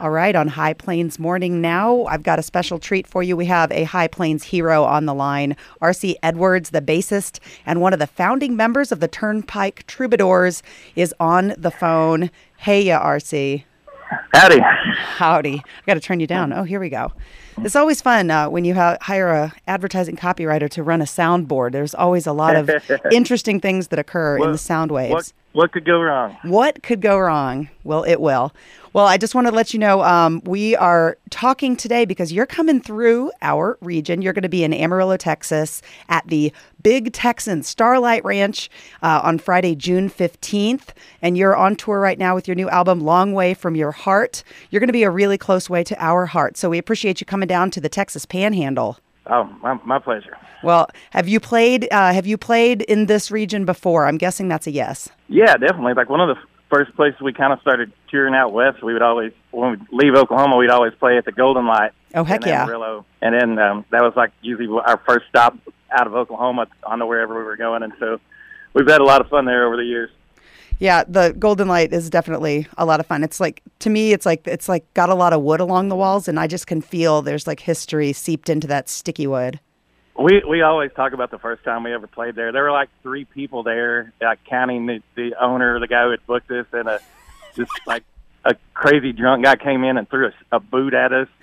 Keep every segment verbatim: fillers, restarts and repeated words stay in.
All right, on High Plains Morning now, I've got a special treat for you. We have a High Plains hero on the line, R C Edwards, the bassist and one of the founding members of the Turnpike Troubadours, is on the phone. Hey, ya, R C. Howdy. Howdy. I got to turn you down. Oh, here we go. It's always fun uh, when you ha- hire a advertising copywriter to run a soundboard. There's always a lot of interesting things that occur what, in the sound waves. What, what could go wrong? What could go wrong? Well, it will. Well, I just want to let you know um, we are talking today because you're coming through our region. You're going to be in Amarillo, Texas at the Big Texan Starlight Ranch uh, on Friday, June fifteenth. And you're on tour right now with your new album, Long Way From Your Heart. You're going to be a really close way to our heart. So we appreciate you coming down to the Texas Panhandle. Oh, my, my pleasure. Well, have you played uh, have you played in this region before? I'm guessing that's a yes. Yeah, definitely. Like one of the first places we kind of started touring out west, we would always, when we'd leave Oklahoma, we'd always play at the Golden Light. Oh, heck yeah. Amarillo. And then um, that was like usually our first stop out of Oklahoma on to wherever we were going. And so we've had a lot of fun there over the years. Yeah, the Golden Light is definitely a lot of fun. It's like, to me, it's like it's like got a lot of wood along the walls, and I just can feel there's like history seeped into that sticky wood. We we always talk about the first time we ever played there. There were like three people there, like counting the, the owner, the guy who had booked us, and a just like a crazy drunk guy came in and threw a, a boot at us.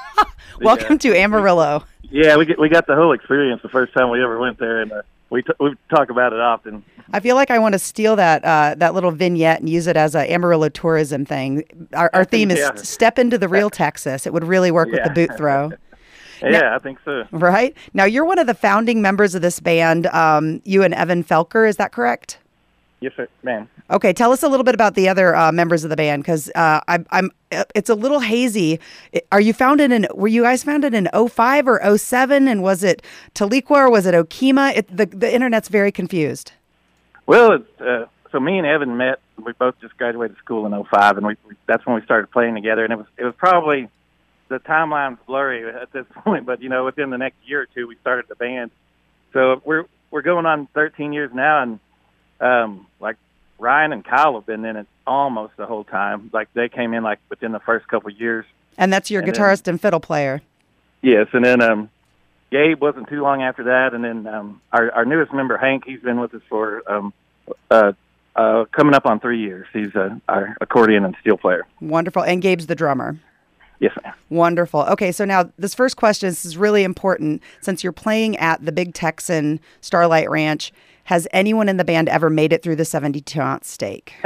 Welcome the, uh, to Amarillo. We, yeah, we get, we got the whole experience the first time we ever went there, and uh, we t- we talk about it often. I feel like I want to steal that uh, that little vignette and use it as a Amarillo tourism thing. Our, our theme is yeah. step into the real Texas. It would really work yeah. with the boot throw. Yeah, now, I think so. Right? Now, you're one of the founding members of this band, um, you and Evan Felker, is that correct? Yes, sir, ma'am. Okay, tell us a little bit about the other uh, members of the band, because uh, I'm, I'm, it's a little hazy. Are you founded in, were you guys founded in oh five or oh seven, and was it Tahlequah or was it Okemah? It, the, the internet's very confused. Well, it's, uh, so me and Evan met, we both just graduated school in oh five, and we, we that's when we started playing together, and it was it was probably, the timeline's blurry at this point, but, you know, within the next year or two, we started the band. So we're we're going on thirteen years now, and, um, like, Ryan and Kyle have been in it almost the whole time. Like, they came in, like, within the first couple of years. And that's your and guitarist then, and fiddle player. Yes, and then um, Gabe wasn't too long after that, and then um, our, our newest member, Hank, he's been with us for um, uh, uh, coming up on three years. He's uh, our accordion and steel player. Wonderful. And Gabe's the drummer. Yes, ma'am. Wonderful. Okay, so now this first question, this is really important. Since you're playing at the Big Texan Starlight Ranch, has anyone in the band ever made it through the seventy-two ounce steak?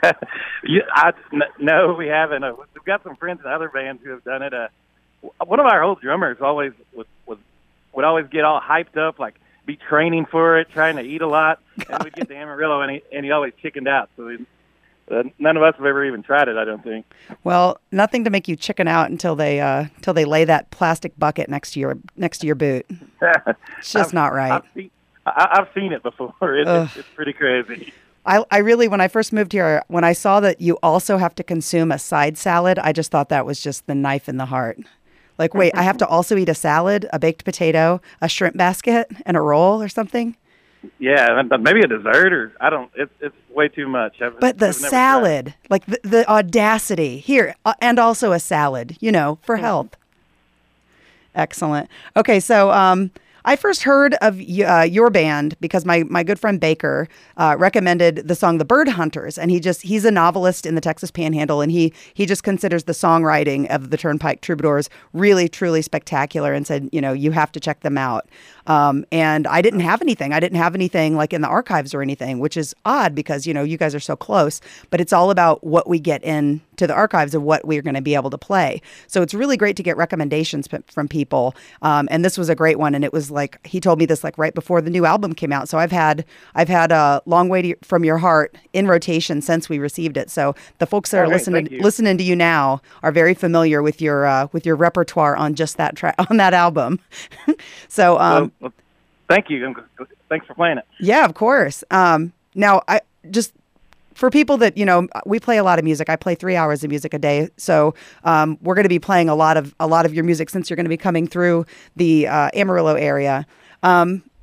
yeah, I, n- no, we haven't. Uh, we've got some friends in other bands who have done it. Uh, one of our old drummers always was, was would always get all hyped up, like be training for it, trying to eat a lot, and we'd get to Amarillo, and he, and he always chickened out. So we, Uh, none of us have ever even tried it, I don't think. Well, nothing to make you chicken out until they uh, until they lay that plastic bucket next to your next to your boot. It's just I've, not right. I've seen, I, I've seen it before. It, it's, it's pretty crazy. I, I really, when I first moved here, when I saw that you also have to consume a side salad, I just thought that was just the knife in the heart. Like, wait, I have to also eat a salad, a baked potato, a shrimp basket, and a roll or something? Yeah, maybe a dessert, or I don't. It's it's way too much. I've, but the I've never salad, tried. like the, the audacity here, uh, and also a salad, you know, for Mm-hmm. health. Excellent. Okay, so um, I first heard of uh, your band because my, my good friend Baker uh, recommended the song "The Bird Hunters," and he just he's a novelist in the Texas Panhandle, and he he just considers the songwriting of the Turnpike Troubadours really truly spectacular, and said, you know, you have to check them out. Um, and I didn't have anything. I didn't have anything like in the archives or anything, which is odd because, you know, you guys are so close, but it's all about what we get in to the archives of what we're going to be able to play. So it's really great to get recommendations p- from people. Um, and this was a great one. And it was like, he told me this like right before the new album came out. So I've had, I've had a Long Way to, From Your Heart in rotation since we received it. So the folks that Oh, are great. listening, Thank you. listening to you now are very familiar with your, uh, with your repertoire on just that track, on that album. so, um, Well, well, thank you. Thanks for playing it. yeah, of course. Um, now, I just for people that, you know, we play a lot of music. I play three hours of music a day, so um, we're going to be playing a lot of a lot of your music since you're going to be coming through the uh, Amarillo area. Um,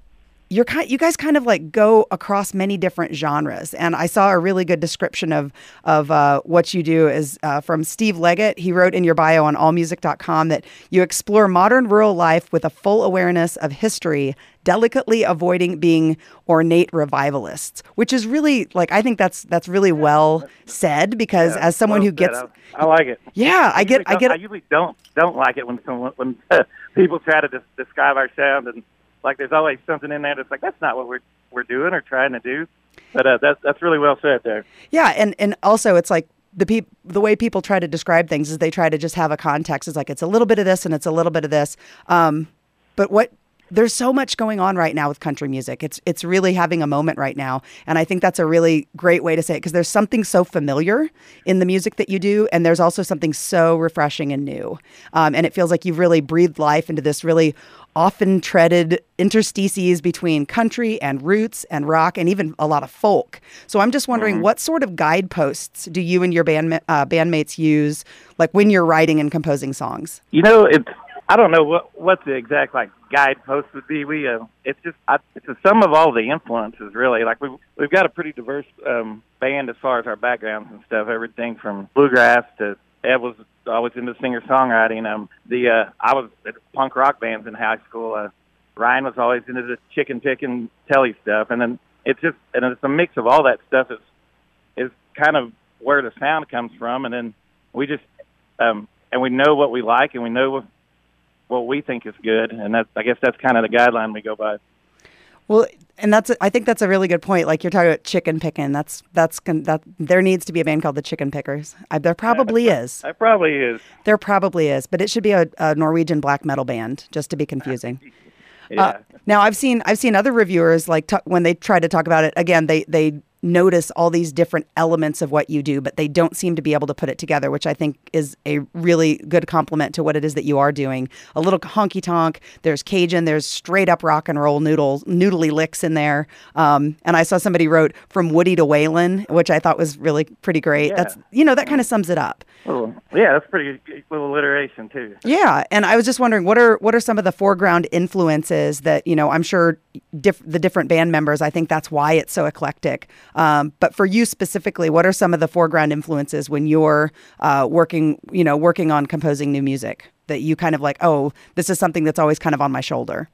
you're kind, you guys kind of like go across many different genres. And I saw a really good description of of uh, what you do is uh, from Steve Leggett. He wrote in your bio on all music dot com that you explore modern rural life with a full awareness of history, delicately avoiding being ornate revivalists, which is really like, I think that's that's really well said, because Yeah, as someone well who gets, said. I, I like it. yeah, I get, I usually get, don't- I usually don't don't like it when someone when uh, people try to des- describe our sound, and like there's always something in there that's like, that's not what we're we're doing or trying to do. But uh, that's that's really well said there. yeah, and and also it's like the peop- the way people try to describe things is they try to just have a context. It's like it's a little bit of this and it's a little bit of this. Um, but what there's so much going on right now with country music. It's it's really having a moment right now, and I think that's a really great way to say it, because there's something so familiar in the music that you do, and there's also something so refreshing and new. Um, and it feels like you've really breathed life into this really often treaded interstices between country and roots and rock and even a lot of folk. So I'm just wondering, Mhm. what sort of guideposts do you and your band uh, bandmates use, like when you're writing and composing songs? You know, it's I don't know what what the exact like guidepost would be. We uh, it's just I, it's a sum of all the influences, really. Like we've we've got a pretty diverse um, band as far as our backgrounds and stuff. Everything from bluegrass to Ed was always into singer songwriting. Um, the uh, I was at punk rock bands in high school. Uh, Ryan was always into the chicken picking telly stuff, and then it's just and it's a mix of all that stuff. Is is kind of where the sound comes from, and then we just um, and we know what we like, and we know what what we think is good, and that I guess that's kind of the guideline we go by. Well, and that's I think that's a really good point. Like you're talking about chicken picking. That's that's that there needs to be a band called the Chicken Pickers. I, there probably is. That probably is. There probably is, but it should be a, a Norwegian black metal band, just to be confusing. Yeah. Uh, now I've seen I've seen other reviewers like t- when they try to talk about it again, they they notice all these different elements of what you do, but they don't seem to be able to put it together, which I think is a really good compliment to what it is that you are doing. A little honky tonk, there's Cajun, there's straight up rock and roll noodles, noodly licks in there. Um, and I saw somebody wrote from Woody to Waylon, which I thought was really pretty great. Yeah. That's, you know, that kind of sums it up. Oh, yeah, that's pretty good little alliteration too. Yeah, and I was just wondering, what are what are some of the foreground influences that, you know, I'm sure diff- the different band members, I think that's why it's so eclectic. Um, but for you specifically, what are some of the foreground influences when you're uh, working, you know, working on composing new music that you kind of like, oh, this is something that's always kind of on my shoulder?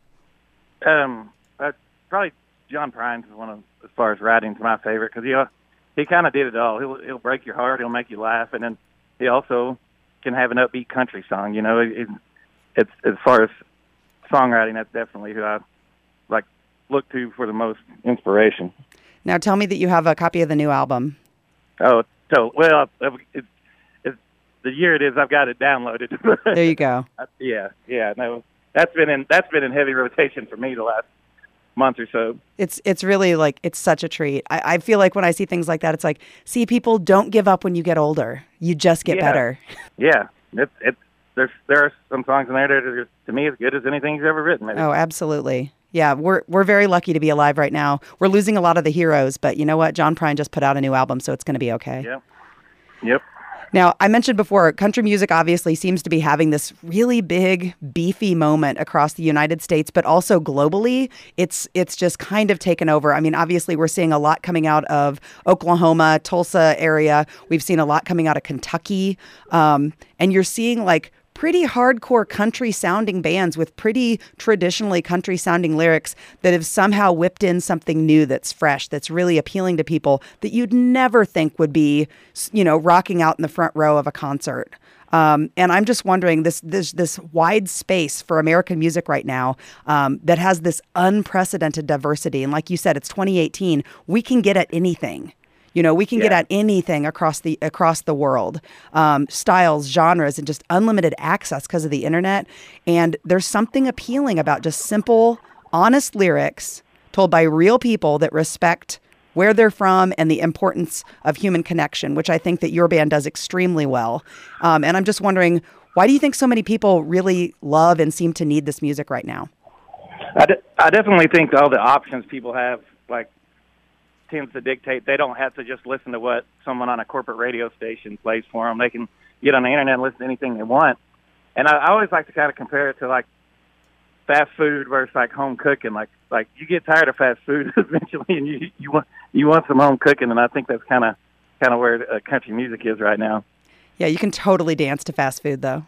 Um, uh, probably John Prines is one of, as far as writing's my favorite, because he uh, he kind of did it all. He'll he'll break your heart, he'll make you laugh, and then he also can have an upbeat country song. You know, it, it, it's as far as songwriting, that's definitely who I like look to for the most inspiration. Now tell me that you have a copy of the new album. Oh, so well, it's, it's the year it is. I've got it downloaded. There you go. yeah, yeah. No, that's been in that's been in heavy rotation for me the last month or so. It's it's really like, it's such a treat. I, I feel like when I see things like that, it's like, see, people, don't give up when you get older. You just get Yeah. better. Yeah, it's it's there's there are some songs in there that are to me as good as anything he's ever written. Maybe. Oh, absolutely. Yeah, we're we're very lucky to be alive right now. We're losing a lot of the heroes, but you know what? John Prine just put out a new album, so it's going to be okay. Yep. Yep. Now, I mentioned before, country music obviously seems to be having this really big, beefy moment across the United States, but also globally. It's it's just kind of taken over. I mean, obviously, we're seeing a lot coming out of Oklahoma, Tulsa area. We've seen a lot coming out of Kentucky. Um, and you're seeing like pretty hardcore country sounding bands with pretty traditionally country sounding lyrics that have somehow whipped in something new that's fresh, that's really appealing to people that you'd never think would be, you know, rocking out in the front row of a concert. Um, and I'm just wondering, this this this wide space for American music right now um, that has this unprecedented diversity. And like you said, it's twenty eighteen. We can get at anything. You know, we can Yeah. get at anything across the across the world, um, styles, genres, and just unlimited access because of the internet. And there's something appealing about just simple, honest lyrics told by real people that respect where they're from and the importance of human connection, which I think that your band does extremely well. Um, and I'm just wondering, why do you think so many people really love and seem to need this music right now? I, de- I definitely think all the options people have, like, tends to dictate they don't have to just listen to what someone on a corporate radio station plays for them. They can get on the internet and listen to anything they want. And I, I always like to kind of compare it to, like, fast food versus like home cooking. Like like you get tired of fast food eventually, and you you want you want some home cooking, and I think that's kind of kind of where uh, country music is right now. Yeah, you can totally dance to fast food, though.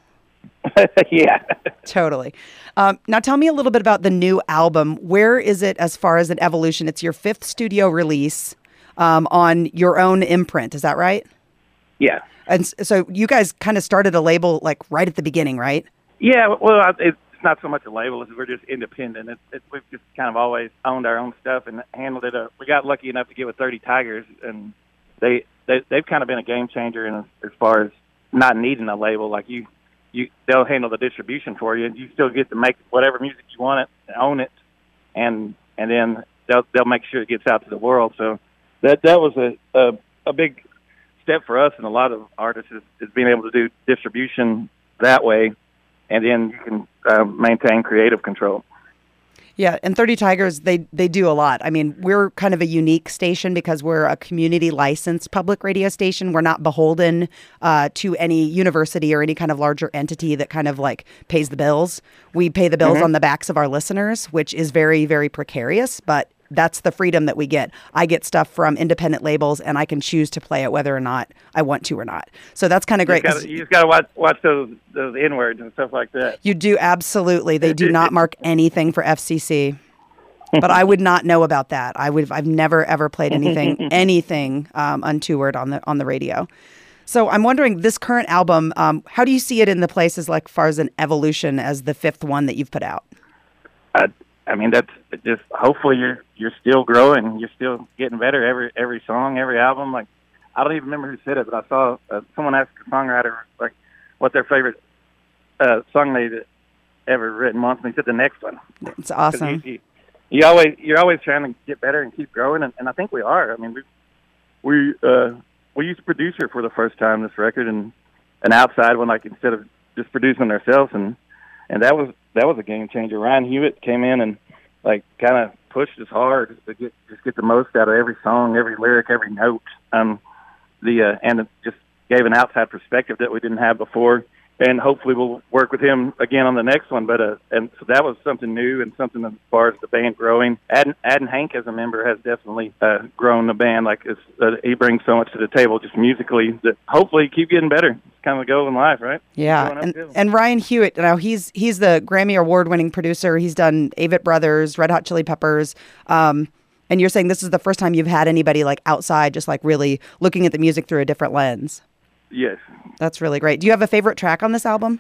Yeah. Totally. Um, now tell me a little bit about the new album. Where is it as far as an evolution? It's your fifth studio release um, on your own imprint. Is that right? Yeah. And s- so you guys kind of started a label like right at the beginning, right? Yeah, well, I- it's not so much a label as we're just independent. It's, it's, we've just kind of always owned our own stuff and handled it. Uh, we got lucky enough to get with thirty Tigers, and they, they, they've kind of been a game changer in, as far as not needing a label. Like you, you, they'll handle the distribution for you, and you still get to make whatever music you want it, own it, and and then they'll they'll make sure it gets out to the world. So that that was a a, a big step for us, and a lot of artists is, is being able to do distribution that way, and then you can uh, maintain creative control. Yeah, and thirty Tigers, they they do a lot. I mean, we're kind of a unique station because we're a community licensed public radio station. We're not beholden uh, to any university or any kind of larger entity that kind of like pays the bills. We pay the bills mm-hmm. on the backs of our listeners, which is very, very precarious, but that's the freedom that we get. I get stuff from independent labels, and I can choose to play it whether or not I want to or not. So that's kind of great. You just got to watch, watch those, those N-words and stuff like that. You do, absolutely. They do not mark anything for F C C. But I would not know about that. I would. I've never ever played anything anything um, untoward on the on the radio. So I'm wondering, this current album, um, how do you see it in the places like far as an evolution as the fifth one that you've put out? Uh, I mean, that's just hopefully you're you're still growing, you're still getting better every every song, every album. Like I don't even remember who said it, but I saw uh, someone ask a songwriter like what their favorite uh, song they'd ever written once, and he said the next one. It's awesome. You, you, you always you're always trying to get better and keep growing, and, and I think we are. I mean, we we uh, we used a producer for the first time this record, and an outside one, like instead of just producing ourselves, and and that was. That was a game changer. Ryan Hewitt came in and like kind of pushed us hard to get just get the most out of every song, every lyric, every note. Um, the uh, and it just gave an outside perspective that we didn't have before. And hopefully we'll work with him again on the next one. But uh, and so that was something new and something as far as the band growing. Add, adding Hank as a member has definitely uh, grown the band. Like it's, uh, he brings so much to the table just musically that hopefully keep getting better. It's kind of a goal in life, right? Yeah, and, and Ryan Hewitt, now he's he's the Grammy Award-winning producer. He's done Avett Brothers, Red Hot Chili Peppers. Um, and you're saying this is the first time you've had anybody like outside just like really looking at the music through a different lens. Yes. That's really great. Do you have a favorite track on this album?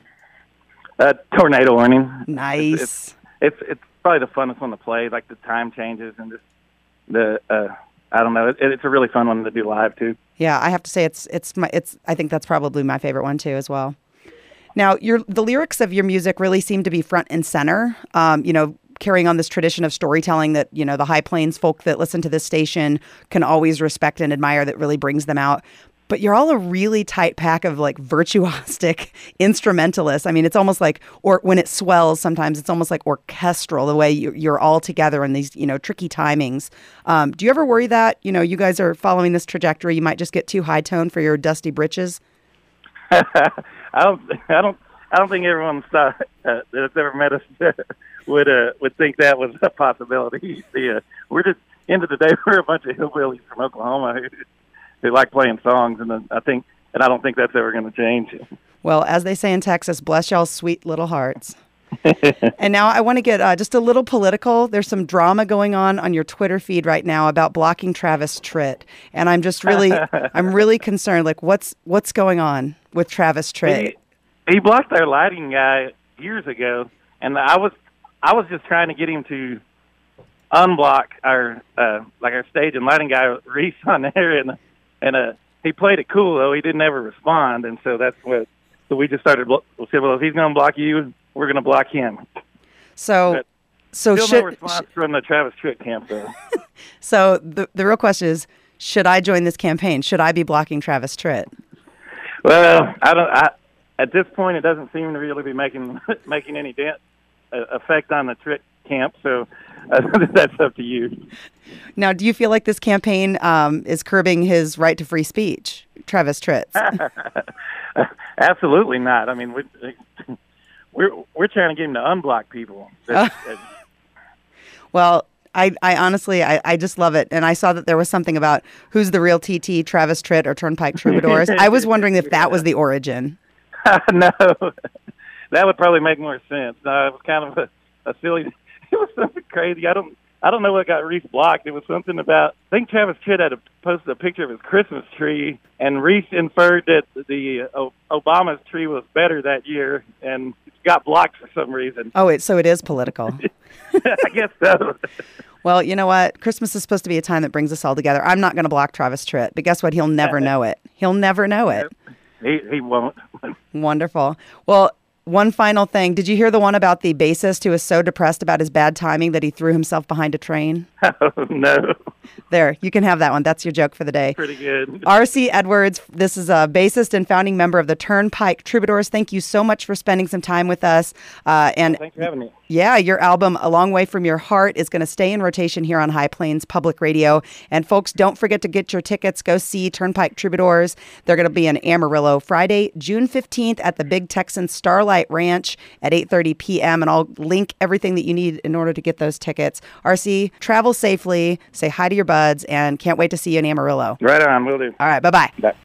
Uh, Tornado Warning. Nice. It's, it's it's it's probably the funnest one to play. Like the time changes and just the uh, I don't know. It, it's a really fun one to do live too. Yeah, I have to say it's it's my it's. I think that's probably my favorite one too as well. Now, your the lyrics of your music really seem to be front and center. Um, you know, carrying on this tradition of storytelling that you know the High Plains folk that listen to this station can always respect and admire. That really brings them out. But you're all a really tight pack of like virtuosic instrumentalists. I mean, it's almost like, or when it swells, sometimes it's almost like orchestral, the way you're all together in these, you know, tricky timings. Um, do you ever worry that, you know, you guys are following this trajectory, you might just get too high tone for your dusty britches? I don't, I don't, I don't think everyone uh, that's ever met us would uh, would think that was a possibility. Yeah, we're just, end of the day, we're a bunch of hillbillies from Oklahoma who, who like playing songs, and I think, and I don't think that's ever going to change. Well, as they say in Texas, bless y'all's sweet little hearts. And now I want to get uh, just a little political. There's some drama going on on your Twitter feed right now about blocking Travis Tritt, and I'm just really, I'm really concerned. Like, what's what's going on with Travis Tritt? He, he blocked our lighting guy years ago, and I was, I was just trying to get him to unblock our, uh, like our stage and lighting guy Reese on there, and. And uh, he played it cool, though. He didn't ever respond, and so that's what. So we just started. We said, "Well, if he's going to block you, we're going to block him." So, but so still should, no response from the Travis Tritt camp, though. So the the real question is: should I join this campaign? Should I be blocking Travis Tritt? Well, I don't. I, at this point, it doesn't seem to really be making making any dent, uh, effect on the Tritt camp. So uh, that's up to you. Now, do you feel like this campaign um, is curbing his right to free speech, Travis Tritt? Absolutely not. I mean, we we're we're trying to get him to unblock people. That's, that's, Well, I, I honestly, I, I just love it. And I saw that there was something about who's the real T T, Travis Tritt or Turnpike Troubadours. I was wondering if that was the origin. No, that would probably make more sense. No, it was kind of a, a silly. It was something crazy. I don't. I don't know what got Reese blocked. It was something about, I think Travis Tritt had to post a picture of his Christmas tree, and Reese inferred that the uh, Obama's tree was better that year, and it got blocked for some reason. Oh, it, so it is political. I guess so. Well, you know what? Christmas is supposed to be a time that brings us all together. I'm not going to block Travis Tritt, but guess what? He'll never know it. He'll never know it. He, he won't. Wonderful. Well, one final thing. Did you hear the one about the bassist who was so depressed about his bad timing that he threw himself behind a train? Oh, no. There, you can have that one. That's your joke for the day. Pretty good. R C Edwards, this is a bassist and founding member of the Turnpike Troubadours. Thank you so much for spending some time with us. Uh, and Thanks for having me. Yeah, your album, A Long Way From Your Heart, is going to stay in rotation here on High Plains Public Radio. And folks, don't forget to get your tickets. Go see Turnpike Troubadours. They're going to be in Amarillo Friday, June fifteenth at the Big Texan Starlight Ranch at eight thirty p.m. And I'll link everything that you need in order to get those tickets. R C, travel safely, say hi to your buds, and can't wait to see you in Amarillo. Right on, will do. All right, bye-bye. Bye.